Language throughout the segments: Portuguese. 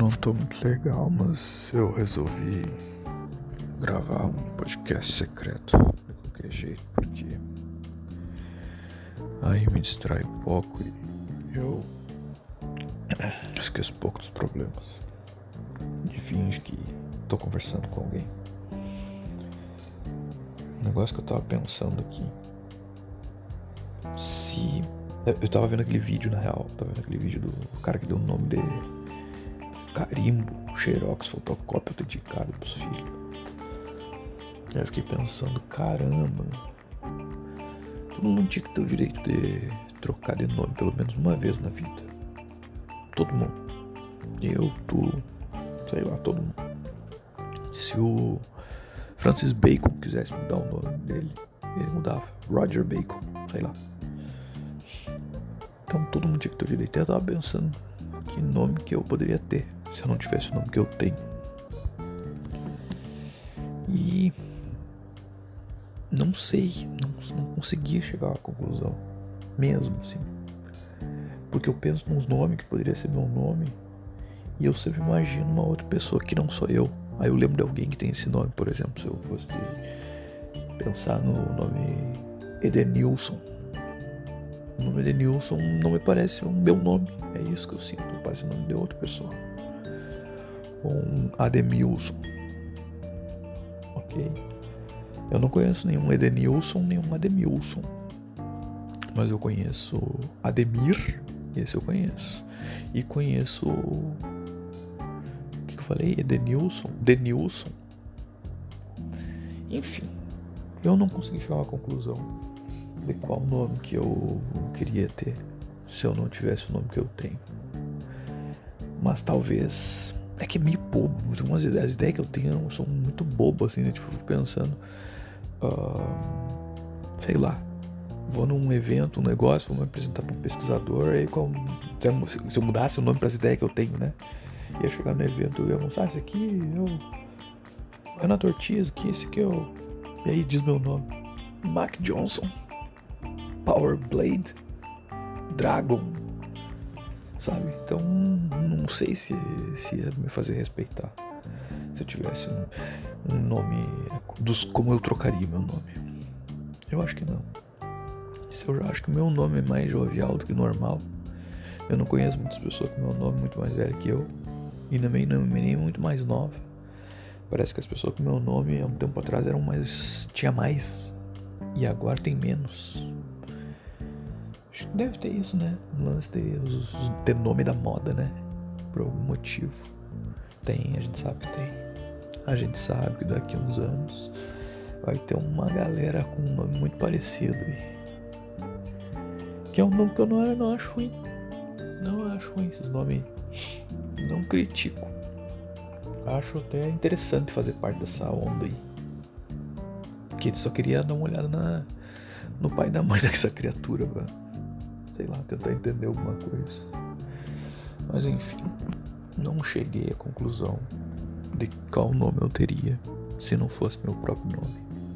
não tô muito legal, mas eu resolvi gravar um podcast secreto de qualquer jeito, porque aí me distrai um pouco e eu esqueço um pouco dos problemas e finge que tô conversando com alguém. Um negócio que eu tava pensando aqui, se... Eu tava vendo aquele vídeo, na real, aquele vídeo do cara que deu o nome de carimbo, xerox, fotocópia autenticada pros filhos. Aí eu fiquei pensando, caramba, todo mundo tinha que ter o direito de trocar de nome pelo menos uma vez na vida. Todo mundo. Eu, tu, sei lá, todo mundo. Se o Francis Bacon quisesse mudar o nome dele, ele mudava. Roger Bacon, sei lá. Então todo mundo tinha que ter o direito. Eu tava pensando que nome que eu poderia ter se eu não tivesse o nome que eu tenho. E não sei, não conseguia chegar a uma conclusão. Mesmo assim. Porque eu penso nos nomes que poderia ser meu nome e eu sempre imagino uma outra pessoa que não sou eu. Aí eu lembro de alguém que tem esse nome, por exemplo, se eu fosse pensar no nome Edenilson. O nome Edenilson não me parece o meu nome. É isso que eu sinto, parece o nome de outra pessoa. Ou um Ademilson. Ok? Eu não conheço nenhum Edenilson, nenhum Ademilson. Mas eu conheço Ademir, esse eu conheço. E conheço... O que eu falei? Edenilson? Denilson? Enfim, eu não consegui chegar a uma conclusão de qual nome que eu queria ter se eu não tivesse o nome que eu tenho. Mas talvez... É que é meio bobo. As ideias que eu tenho são muito bobas, assim, né? Tipo, eu fico pensando... sei lá. Vou num evento, um negócio, vou me apresentar para um pesquisador. Aí, se eu mudasse o nome para as ideias que eu tenho, né? Ia chegar no evento e ia mostrar, esse aqui é o Renato Ortiz, esse aqui é o... E aí diz meu nome. Mac Johnson. Power Blade. Dragon. Sabe? Então, não sei se ia me fazer respeitar. Se eu tivesse um nome... como eu trocaria meu nome. Eu acho que não. Se eu já acho que o meu nome é mais jovial do que normal. Eu não conheço muitas pessoas com meu nome muito mais velho que eu. E também não nem muito mais nova. Parece que as pessoas com meu nome há um tempo atrás eram mais... tinha mais. E agora tem menos. Acho que deve ter isso, né? O lance de nome da moda, né? Por algum motivo. Tem, a gente sabe que tem. A gente sabe que daqui a uns anos vai ter uma galera com um nome muito parecido. Que é um nome que eu não acho ruim. Não acho ruim esses nomes aí. Não critico. Acho até interessante fazer parte dessa onda aí. Porque ele só queria dar uma olhada no pai e na mãe dessa criatura, pra, sei lá, tentar entender alguma coisa. Mas enfim, não cheguei à conclusão de qual nome eu teria se não fosse meu próprio nome.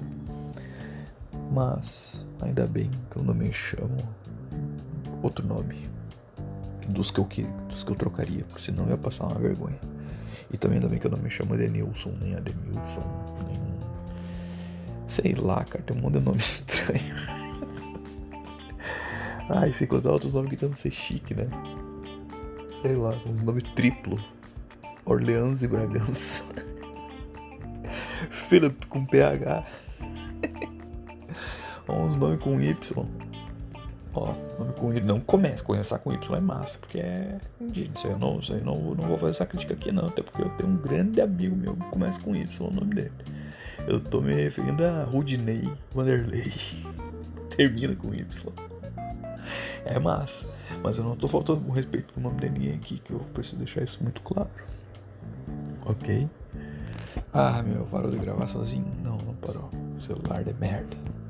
Mas ainda bem que eu não me chamo outro nome dos que eu trocaria, porque senão eu ia passar uma vergonha. E também ainda bem que eu não me chamo Edenilson, nem Ademilson, nem... sei lá, cara, tem um monte de nome estranho. E sem contar outros nomes que tentam ser chique, né? Sei lá, uns nomes triplo. Orleans e Bragança. Philip com PH. Uns nomes com Y. Nome com Y. Não começar com Y é massa, porque é indígena. Isso aí eu não vou fazer essa crítica aqui não. Até porque eu tenho um grande amigo meu que começa com Y, o nome dele. Eu tô me referindo a Rudinei Vanderlei. Termina com Y. É massa. Mas eu não tô faltando com respeito com o nome de ninguém aqui, que eu preciso deixar isso muito claro. Ok? Parou de gravar sozinho? Não parou. O celular de merda.